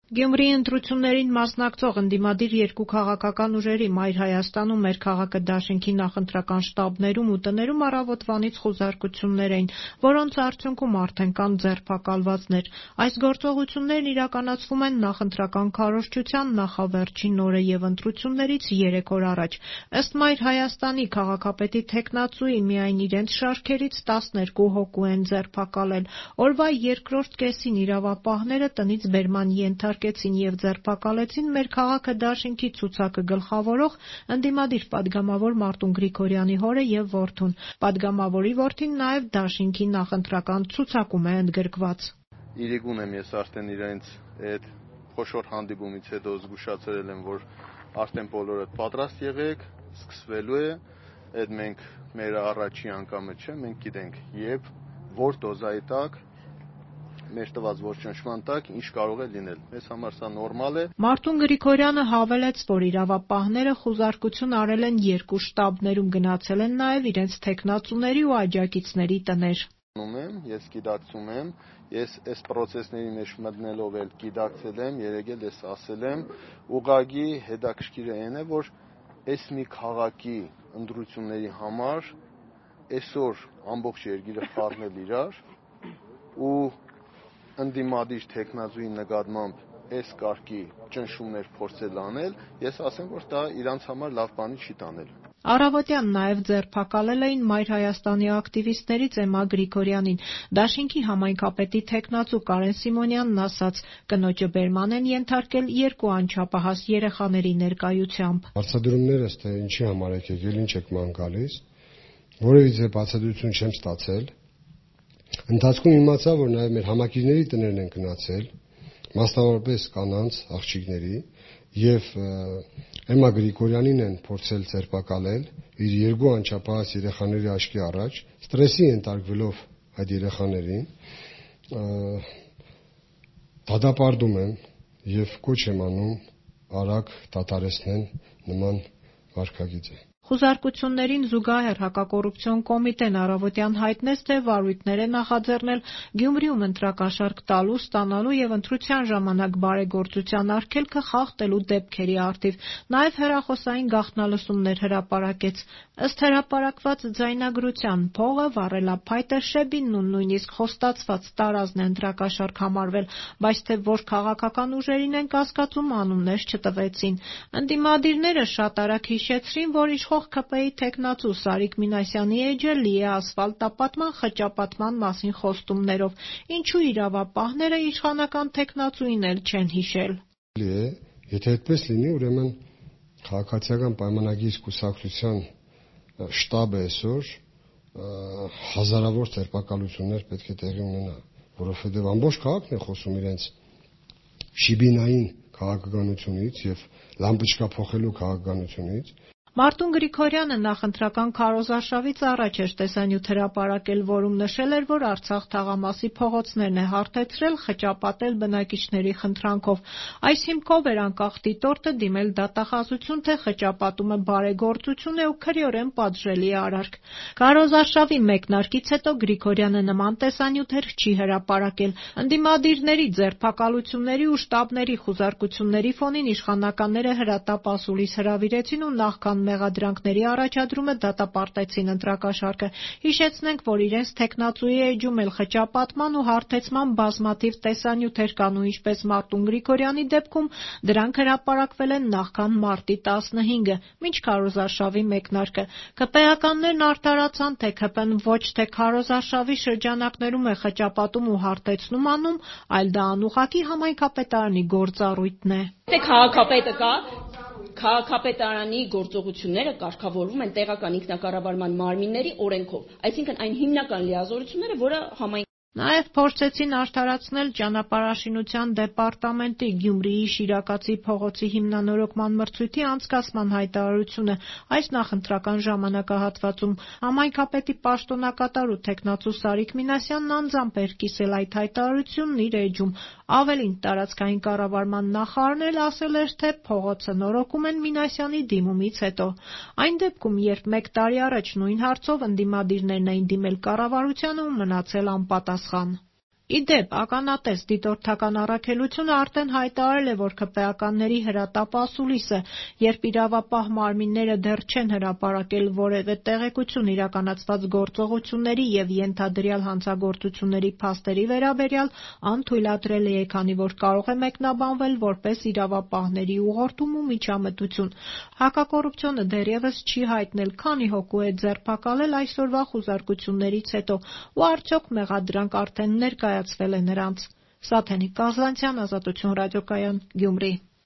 Գյումրիի ընտրություններին մասնակցող ընդդիմադիր երկու քաղաքական ուժերի Մայր Հայաստանում մեր քաղաքը դաշինքի նախընտրական շտաբներում ու տներում առավոտվանից խուզարկություններ էին, որոնց արդյունքում արդեն կան ձերբակալվածներ։ Այս գործողություններն իրականացվում են նախընտրական քարոզչության նախավերջին օրը և ընտրություններից 3 օր առաջ։ Ըստ Մայր Հայաստանի քաղաքապետի թեկնածուի միայն իրենց շարքերից 12 հոգու են ձերբակալել։ Օրվա երկրորդ կեսին իրավապահները տնից բերման ենթարկեցին և ձերբակալեցին մեր քաղաքը դաշինքի ցուցակը գլխավորող ընդդիմադիր պատգամավոր Մարտուն Գրիգորյանի հորը և որդուն։ Պատգամավորի որդին նաև դաշինքի նախընտրական ցուցակում է ընդգրկված։ Իրիկուն եմ ես արդեն իրենց այդ խոշոր հանդիպումից հետո զգուշացրել եմ, որ արդեն բոլորը պատրաստ եղեք, սկսվելու է, այդ մենք մեր առաջի անգամը չէ, մենք գիտենք երբ, որ դոզայի տակ մեր տված ողջունչման տակ ինչ կարող է լինել։ Մեզ համար սա նորմալ է։ Մարտուն Գրիգորյանը հավելեց, որ իրավապահները խուզարկություն արել են 2 շտաբներում, գնացել են նաև իրենց թեկնածուների ու աջակիցների տներ։ Ես գիտակցում եմ, ես այս պրոցեսների մեջ մտնելով էլ գիտակցել եմ, երեք էլ ես ասել եմ, ուղղակի հետաքրքիրը այն է, որ այս մի քաղաքի ընտրությունների համար այսօր ամբողջ երկիրը խառնել իրար ու ընդդիմադիր թեկնածուի նկատմամբ այս կարգի ճնշումներ փորձել անել, ես ասեմ, որ դա իրանց համար լավ բանի չի տանել։ Առավոտյան նաև ձերբակալել էին Մայր Հայաստանի ակտիվիստներից Էմմա Գրիգորյանին։ Դաշինքի համայնքապետի թեկնածու Կարեն Սիմոնյանն ասաց, կնոջը բերման են ենթարկել 2 անչափահաս երեխաների ներկայությամբ։ Հարցադրումներս թե ինչի համար եք եկել, ինչ եք ման գալիս, որևիցե բացատրություն չեմ ստացել։ Ընթացքում իմացա, որ նաև մեր համակիրների տներն են գնացել, մասնավորապես կանանց, աղջիկների, եւ Էմմա Գրիգորյանին են փորձել ձերբակալել իր 2 անչափահաս երեխաների աչքի առաջ, ստրեսի ենթարկվելով այդ երեխաներին, դատապարտում եմ եւ կոչ եմ անում արագ դադարեցնել նման վարքագիծը։ Խուզարկություններին զուգահեռ հակակոռուպցիոն կոմիտեն առավոտյան հայտնեց, թե վարույթներ է նախաձեռնել Գյումրիում ընտրակաշառք տալու, ստանալու եւ ընտրության ժամանակ բարեգործության արգելքը խախտելու դեպքերի առթիվ։ Նաեւ հեռախոսային գաղտնալսումներ հրապարակեց։ Ըստ հրապարակված ձայնագրության, փողը, վառելափայտը, շեբինն ու նույնիսկ խոստացված տարազն է ընտրակաշառք համարվել, բայց թե որ քաղաքական ուժերին են կասկածում, անուններ չտվեցին։ Ընդդիմադիրները շատ արագ հիշեցրին, որ իշխող ՔՊ-ի թեկնածու Սարիկ Մինասյանի էջը լի է ասֆալտապատման, խճապատման մասին խոստումներով, ինչու իրավապահները իշխանական թեկնածուին էլ չեն հիշել։ Եթե այդպես լինի, ուրեմն քաղաքացիական պայմանագիր կուսակցության շտաբը այսօր հազարավոր ձերբակալություններ պետք է տեղի ունենա, որովհետև ամբողջ քաղաքն է խոսում իրենց շիբինային քաղաքականությունից եւ լամպոչկա փոխելու քաղաքականությունից։ Մարտուն Գրիգորյանը նախընտրական քարոզարշավից առաջ էր տեսանյութ հրապարակել, որում նշել էր, որ Արցախ թաղամասի փողոցներն է հարթեցրել, խճապատել բնակիչների խնդրանքով։ Այս հիմքով էր անկախ դիտորդը դիմել դատախազություն, թե խճապատումը բարեգործություն է ու քրեորեն պատժելի արարք։ Քարոզարշավի մեկնարկից հետո Գրիգորյանը նման տեսանյութեր չի հրապարակել։ Ընդդիմադիրների ձերբակալությունների ու շտաբների խուզարկությունների ֆոնին իշխանականները հրատապ ասուլիս հրավիրեցին ու նախքան մեղադրանքների առաջադրումը դատապարտեցին ընտրակաշառքը։ Հիշեցնենք, որ իրենց թեկնածուի էջում էլ խճապատման ու հարթեցման բազմաթիվ տեսանյութեր կան ու ինչպես Մարտուն Գրիգորյանի դեպքում դրանք հրապարակվել են նախքան մարտի 15-ը, մինչ քարոզարշավի մեկնարկը։ ԿՊ-ականներն արդարացան, թե ՔՊ-ն ոչ թե քարոզարշավի շրջանակներում է խճապատում ու հարթեցնում անում, այլ դա անուղղակի համայնքապետարանի գործառույթն է։ Քաղաքապետը կա, քաղաքապետարանի գործողությունները կարգավորվում են տեղական ինքնակառավարման մարմինների օրենքով, այսինքն այն հիմնական լիազորությունները, որը Նաև փորձեցին արդարացնել ճանապարհաշինության դեպարտամենտի Գյումրիի Շիրակացի փողոցի հիմնանորոգման մրցույթի անցկացման հայտարարությունը։ Այս նախընտրական ժամանակահատվածում համայնքապետի պաշտոնակատար ու թեկնածու Սարիկ Մինասյանն անձամբ էր կիսել այդ հայտարարությունն իր էջում։ Ավելին, տարածքային կառավարման նախարարն էլ ասել էր, թե փողոցը նորոգում են Մինասյանի դիմումից հետո։ Այն դեպքում, երբ 1 տարի առաջ նույն հարցով ընդդիմադիրներն էին դիմել կառավարությանը ու մնացել անպատասխան։ Ի դեպ, ականատես դիտորդական առաքելությունը արդեն հայտարարել է, որ ՔՊԱ-ականների հրատապ ասուլիսը, երբ իրավապահ մարմինները դեռ չեն հրապարակել որևէ տեղեկություն իրականացված գործողությունների և ենթադրյալ հանցագործությունների փաստերի վերաբերյալ, անթույլատրել է, քանի որ կարող է մեկնաբանվել որպես իրավապահների ուղղորդում ու միջամտություն։ Հակակոռուպցիոնը դեռևս չի հայտնել քանի հոգու է ձերբակալել այսօրվա խուզարկություններից հետո ու արդյոք մեղադրանք արդեն ներկայացվել է նրանց։ Սաթենիկ Կազլանցյան, Ազատություն ռադիոկայան, Գյումրի։